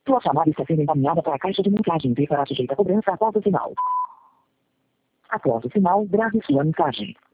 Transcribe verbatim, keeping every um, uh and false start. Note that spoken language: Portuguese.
Sua chamada está sendo encaminhada para a caixa de mensagens e será sujeita a cobrança após o sinal. Após o sinal, grave sua mensagem.